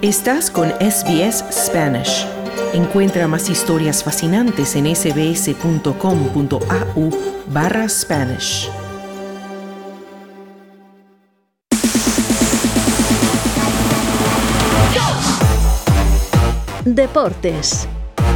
Estás con SBS Spanish. Encuentra más historias fascinantes en sbs.com.au/Spanish. Deportes.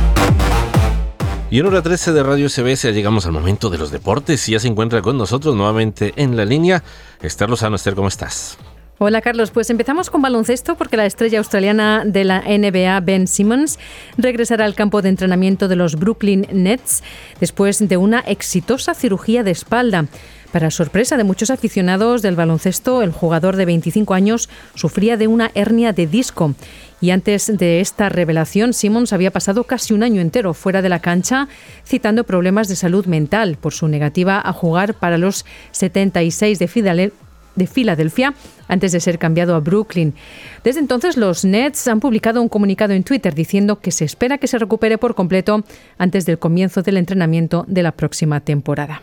Y en hora 13 de Radio SBS llegamos al momento de los deportes y ya se encuentra con nosotros nuevamente en la línea Esther Lozano. Esther, ¿cómo estás? Hola Carlos, pues empezamos con baloncesto porque la estrella australiana de la NBA, Ben Simmons, regresará al campo de entrenamiento de los Brooklyn Nets después de una exitosa cirugía de espalda. Para sorpresa de muchos aficionados del baloncesto, el jugador de 25 años sufría de una hernia de disco. Y antes de esta revelación, Simmons había pasado casi un año entero fuera de la cancha, citando problemas de salud mental por su negativa a jugar para los 76 de Filadelfia antes de ser cambiado a Brooklyn. Desde entonces, los Nets han publicado un comunicado en Twitter diciendo que se espera que se recupere por completo antes del comienzo del entrenamiento de la próxima temporada.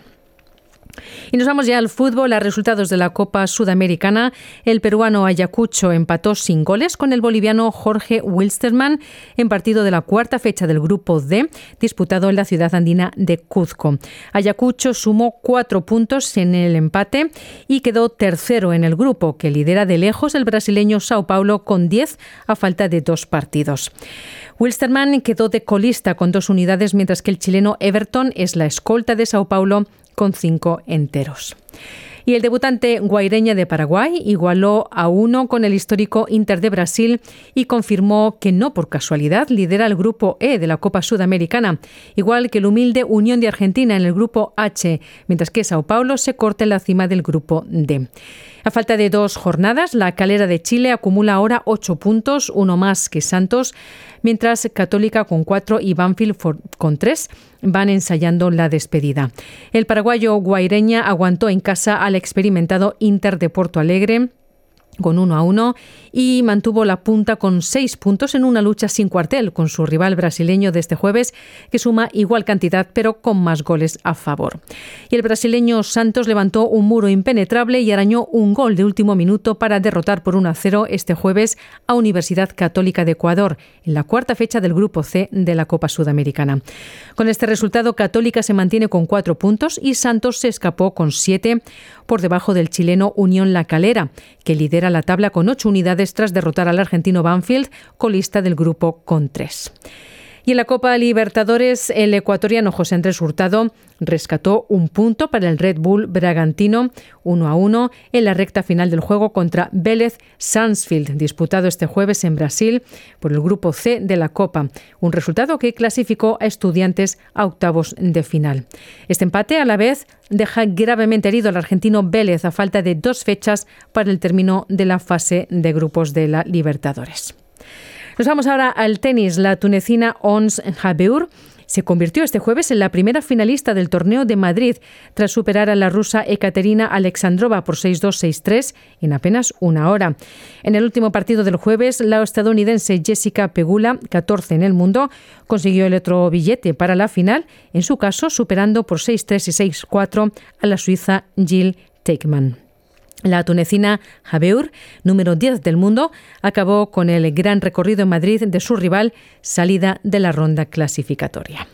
Y nos vamos ya al fútbol, a resultados de la Copa Sudamericana. El peruano Ayacucho empató sin goles con el boliviano Jorge Wilstermann en partido de la cuarta fecha del Grupo D, disputado en la ciudad andina de Cuzco. Ayacucho sumó 4 puntos en el empate y quedó tercero en el grupo, que lidera de lejos el brasileño Sao Paulo con 10 a falta de 2 partidos. Wilstermann quedó de colista con 2 unidades, mientras que el chileno Everton es la escolta de Sao Paulo con 5 enteros. Y el debutante Guaireña de Paraguay igualó a 1 con el histórico Inter de Brasil y confirmó que no por casualidad lidera el Grupo E de la Copa Sudamericana, igual que el humilde Unión de Argentina en el Grupo H, mientras que Sao Paulo se corta en la cima del Grupo D. A falta de 2 jornadas, la Calera de Chile acumula ahora 8 puntos, 1 más que Santos, mientras Católica con 4 y Banfield con 3 van ensayando la despedida. El paraguayo Guaireña aguantó en casa al experimentado Inter de Porto Alegre con 1-1 y mantuvo la punta con 6 puntos en una lucha sin cuartel con su rival brasileño de este jueves, que suma igual cantidad pero con más goles a favor. Y el brasileño Santos levantó un muro impenetrable y arañó un gol de último minuto para derrotar por 1-0 este jueves a Universidad Católica de Ecuador en la cuarta fecha del Grupo C de la Copa Sudamericana. Con este resultado, Católica se mantiene con 4 puntos y Santos se escapó con 7 por debajo del chileno Unión La Calera, que lidera la tabla con 8 unidades tras derrotar al argentino Banfield, colista del grupo con 3. Y en la Copa Libertadores, el ecuatoriano José Andrés Hurtado rescató un punto para el Red Bull Bragantino 1-1 en la recta final del juego contra Vélez Sarsfield, disputado este jueves en Brasil por el Grupo C de la Copa, un resultado que clasificó a Estudiantes a octavos de final. Este empate a la vez deja gravemente herido al argentino Vélez a falta de 2 fechas para el término de la fase de grupos de la Libertadores. Nos vamos ahora al tenis. La tunecina Ons Jabeur se convirtió este jueves en la primera finalista del torneo de Madrid tras superar a la rusa Ekaterina Alexandrova por 6-2, 6-3 en apenas una hora. En el último partido del jueves, la estadounidense Jessica Pegula, 14 en el mundo, consiguió el otro billete para la final, en su caso superando por 6-3 y 6-4 a la suiza Jill Teichmann. La tunecina Jabeur, número 10 del mundo, acabó con el gran recorrido en Madrid de su rival, salida de la ronda clasificatoria.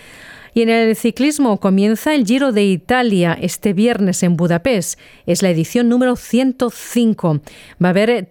Y en el ciclismo comienza el Giro de Italia este viernes en Budapest. Es la edición número 105. Va a haber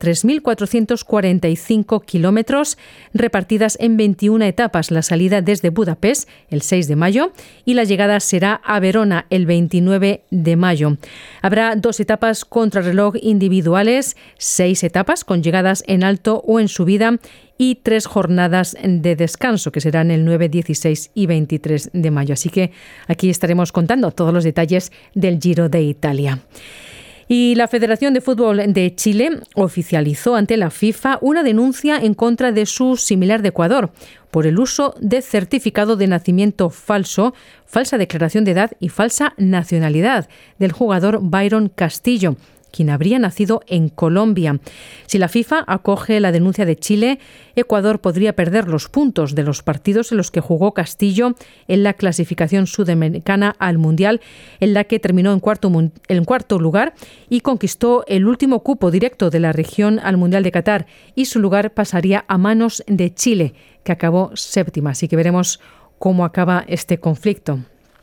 3.445 kilómetros repartidas en 21 etapas. La salida desde Budapest el 6 de mayo y la llegada será a Verona el 29 de mayo. Habrá 2 etapas contrarreloj individuales, 6 etapas con llegadas en alto o en subida y 3 jornadas de descanso, que serán el 9, 16 y 23 de mayo. Así que aquí estaremos contando todos los detalles del Giro de Italia. Y la Federación de Fútbol de Chile oficializó ante la FIFA una denuncia en contra de su similar de Ecuador por el uso de certificado de nacimiento falso, falsa declaración de edad y falsa nacionalidad del jugador Byron Castillo, quien habría nacido en Colombia. Si la FIFA acoge la denuncia de Chile, Ecuador podría perder los puntos de los partidos en los que jugó Castillo en la clasificación sudamericana al Mundial, en la que terminó en cuarto lugar y conquistó el último cupo directo de la región al Mundial de Qatar, y su lugar pasaría a manos de Chile, que acabó séptima. Así que veremos cómo acaba este conflicto.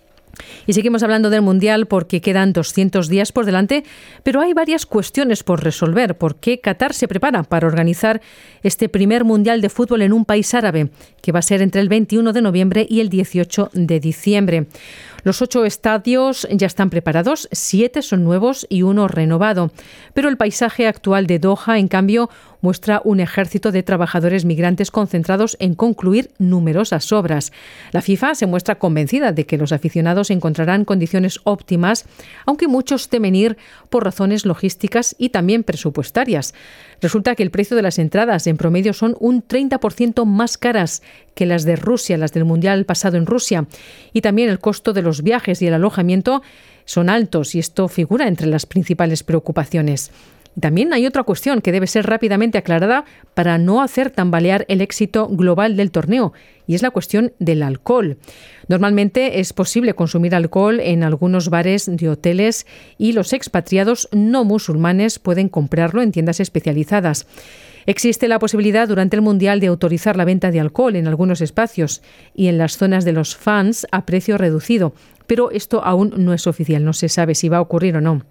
Y seguimos hablando del Mundial porque quedan 200 días por delante, pero hay varias cuestiones por resolver. ¿Por qué Qatar se prepara para organizar este primer Mundial de fútbol en un país árabe, que va a ser entre el 21 de noviembre y el 18 de diciembre? Los 8 estadios ya están preparados, 7 son nuevos y 1 renovado. Pero el paisaje actual de Doha, en cambio, muestra un ejército de trabajadores migrantes concentrados en concluir numerosas obras. La FIFA se muestra convencida de que los aficionados encontrarán condiciones óptimas, aunque muchos temen ir por razones logísticas y también presupuestarias. Resulta que el precio de las entradas en promedio son un 30% más caras que las de Rusia, las del Mundial pasado en Rusia. Y también el costo de los viajes y el alojamiento son altos, y esto figura entre las principales preocupaciones. También hay otra cuestión que debe ser rápidamente aclarada para no hacer tambalear el éxito global del torneo, y es la cuestión del alcohol. Normalmente es posible consumir alcohol en algunos bares de hoteles, y los expatriados no musulmanes pueden comprarlo en tiendas especializadas. Existe la posibilidad durante el Mundial de autorizar la venta de alcohol en algunos espacios y en las zonas de los fans a precio reducido, pero esto aún no es oficial, no se sabe si va a ocurrir o no.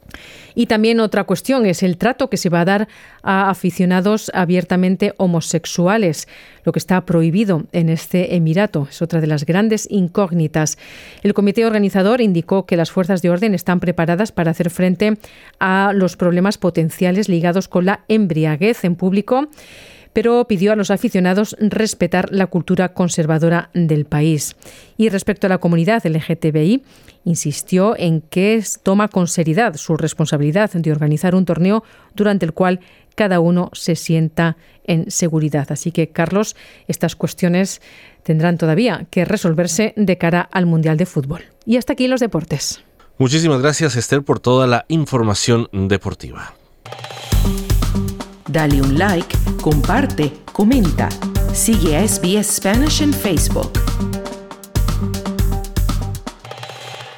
Y también otra cuestión es el trato que se va a dar a aficionados abiertamente homosexuales, lo que está prohibido en este emirato. Es otra de las grandes incógnitas. El comité organizador indicó que las fuerzas de orden están preparadas para hacer frente a los problemas potenciales ligados con la embriaguez en público, pero pidió a los aficionados respetar la cultura conservadora del país. Y respecto a la comunidad LGTBI, insistió en que toma con seriedad su responsabilidad de organizar un torneo durante el cual cada uno se sienta en seguridad. Así que, Carlos, estas cuestiones tendrán todavía que resolverse de cara al Mundial de Fútbol. Y hasta aquí los deportes. Muchísimas gracias, Esther, por toda la información deportiva. Dale un like, comparte, comenta. Sigue a SBS Spanish en Facebook.